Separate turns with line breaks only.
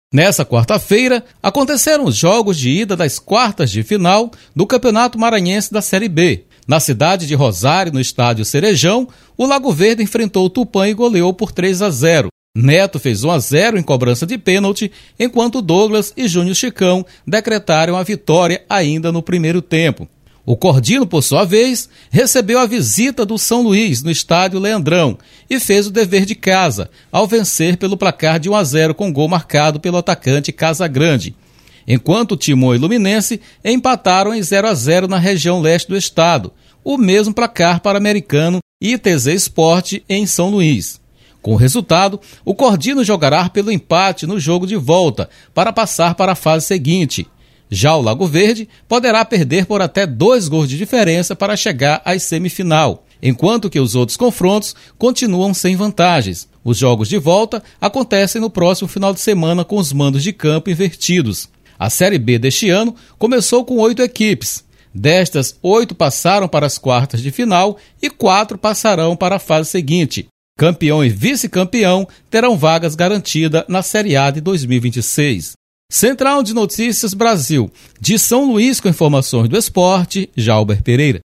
Nessa quarta-feira, aconteceram os jogos de ida das quartas de final do Campeonato Maranhense da Série B. Na cidade de Rosário, no estádio Cerejão, o Lago Verde enfrentou o Tupã e goleou por 3-0. Neto fez 1-0 em cobrança de pênalti, enquanto Douglas e Júnior Chicão decretaram a vitória ainda no primeiro tempo. O Cordino, por sua vez, recebeu a visita do São Luís no estádio Leandrão e fez o dever de casa, ao vencer pelo placar de 1-0 com gol marcado pelo atacante Casagrande. Enquanto o Timon e Luminense empataram em 0-0 na região leste do estado, o mesmo placar para Americano e ITZ Esporte em São Luís. Com o resultado, o Cordino jogará pelo empate no jogo de volta para passar para a fase seguinte. Já o Lago Verde poderá perder por até 2 gols de diferença para chegar à semifinal, enquanto que os outros confrontos continuam sem vantagens. Os jogos de volta acontecem no próximo final de semana com os mandos de campo invertidos. A Série B deste ano começou com 8 equipes. Destas, 8 passaram para as quartas de final e 4 passarão para a fase seguinte. Campeão e vice-campeão terão vagas garantidas na Série A de 2026. Central de Notícias Brasil, de São Luís com informações do esporte, Jalber Pereira.